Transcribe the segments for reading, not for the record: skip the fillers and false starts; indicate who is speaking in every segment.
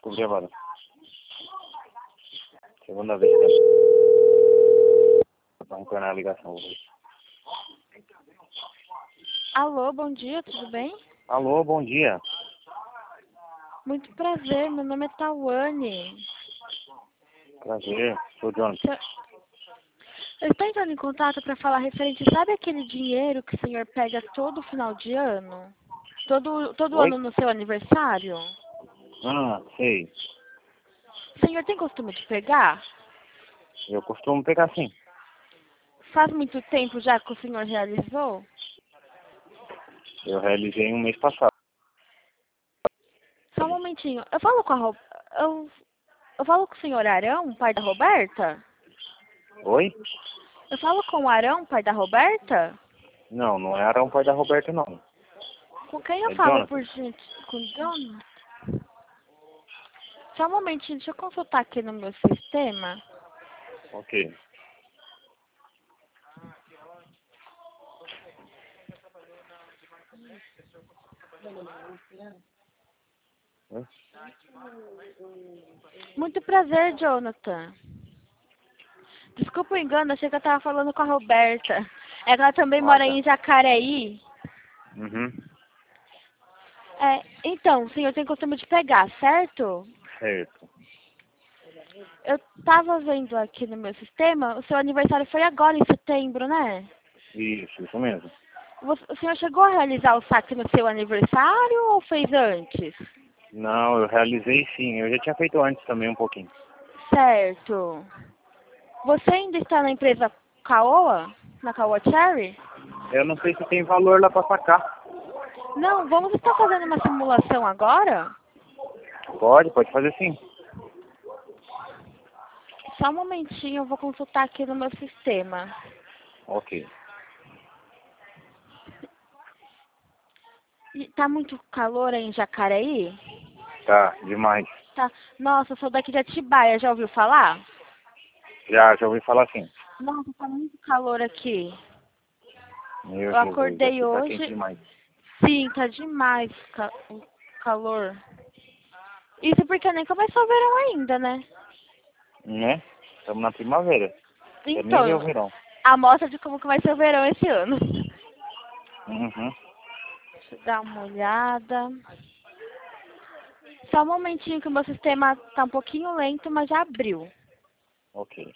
Speaker 1: descobri agora. Segunda vez que vai retornar a ligação hoje.
Speaker 2: Alô, bom dia, tudo bem?
Speaker 1: Alô, bom dia.
Speaker 2: Muito prazer, meu nome é Tawane.
Speaker 1: Prazer, sou Jonathan.
Speaker 2: Eu estou entrando em contato para falar referente, sabe aquele dinheiro que o senhor pega todo final de ano? Todo
Speaker 1: Oi?
Speaker 2: ano no seu aniversário?
Speaker 1: Ah, sei.
Speaker 2: O senhor tem costume de pegar?
Speaker 1: Eu costumo pegar sim.
Speaker 2: Faz muito tempo já que o senhor realizou?
Speaker 1: Eu realizei um mês passado.
Speaker 2: Só um momentinho. Eu falo com a eu falo com o senhor Arão, pai da Roberta?
Speaker 1: Oi?
Speaker 2: Eu falo com o Arão, pai da Roberta?
Speaker 1: Não, não era um pai da Roberta, não.
Speaker 2: Com quem eu
Speaker 1: É
Speaker 2: falo
Speaker 1: Jonathan.
Speaker 2: por gente? Com o Jonathan? Só um momentinho, deixa eu consultar aqui no meu sistema.
Speaker 1: Ok. Oi?
Speaker 2: Muito prazer, Jonathan. Desculpa o engano, achei que eu estava falando com a Roberta. É que ela também
Speaker 1: Ah,
Speaker 2: mora
Speaker 1: tá.
Speaker 2: em Jacareí.
Speaker 1: Uhum.
Speaker 2: Então, o senhor tem costume de pegar, certo?
Speaker 1: Certo.
Speaker 2: Eu estava vendo aqui no meu sistema, o seu aniversário foi agora em setembro, né?
Speaker 1: Isso mesmo.
Speaker 2: O senhor chegou a realizar o saque no seu aniversário ou fez antes?
Speaker 1: Não, eu realizei sim. Eu já tinha feito antes também um pouquinho.
Speaker 2: Certo. Você ainda está na empresa Caoa? Na Caoa Cherry?
Speaker 1: Eu não sei se tem valor lá pra sacar.
Speaker 2: Não, vamos estar fazendo uma simulação agora?
Speaker 1: Pode fazer sim.
Speaker 2: Só um momentinho, eu vou consultar aqui no meu sistema.
Speaker 1: Ok.
Speaker 2: E tá muito calor aí em Jacareí?
Speaker 1: Tá, demais.
Speaker 2: Tá. Nossa, eu sou daqui de Atibaia, já ouviu falar?
Speaker 1: Já ouvi falar assim.
Speaker 2: Nossa, tá muito calor aqui.
Speaker 1: Meu
Speaker 2: Eu
Speaker 1: Jesus,
Speaker 2: acordei
Speaker 1: aqui tá quente
Speaker 2: hoje.
Speaker 1: demais.
Speaker 2: Sim, tá demais o calor. Isso porque nem começou o verão ainda, né?
Speaker 1: Né? Estamos na primavera. Quer nem ver o
Speaker 2: Então,
Speaker 1: verão.
Speaker 2: a amostra de como que vai ser o verão esse ano.
Speaker 1: Uhum.
Speaker 2: Deixa eu dar uma olhada. Só um momentinho que o meu sistema tá um pouquinho lento, mas já abriu.
Speaker 1: Ok.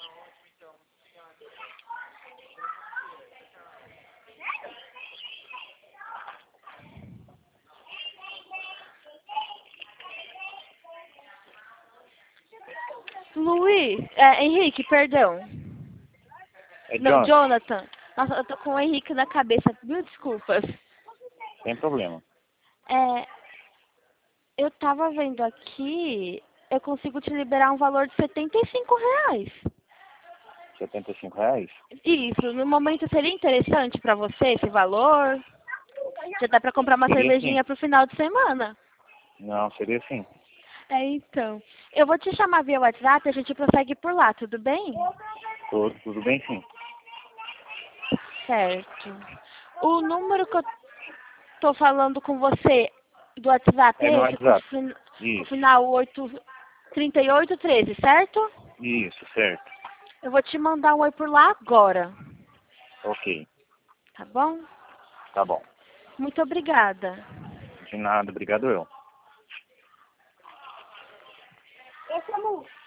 Speaker 2: Luiz, Henrique, perdão.
Speaker 1: É
Speaker 2: Não,
Speaker 1: Jonathan,
Speaker 2: Jonathan. Nossa, eu tô com o Henrique na cabeça. Mil desculpas.
Speaker 1: sem problema.
Speaker 2: É, eu tava vendo aqui, eu consigo te liberar um valor de R$ 75.
Speaker 1: R$ 75?
Speaker 2: Isso, no momento seria interessante pra você esse valor? Já dá pra comprar uma
Speaker 1: Seria sim.
Speaker 2: cervejinha pro final de semana.
Speaker 1: Não, seria sim.
Speaker 2: Então. Eu vou te chamar via WhatsApp e a gente prossegue por lá, tudo bem?
Speaker 1: Tudo bem sim.
Speaker 2: Certo. O número que eu tô falando com você do WhatsApp
Speaker 1: É no
Speaker 2: é esse, com o
Speaker 1: WhatsApp.
Speaker 2: com o
Speaker 1: Isso.
Speaker 2: final 3813, certo?
Speaker 1: Isso, certo.
Speaker 2: Eu vou te mandar um oi por lá agora,
Speaker 1: Ok.
Speaker 2: tá bom?
Speaker 1: Tá bom.
Speaker 2: Muito obrigada.
Speaker 1: De nada, obrigado eu.
Speaker 2: Esse é o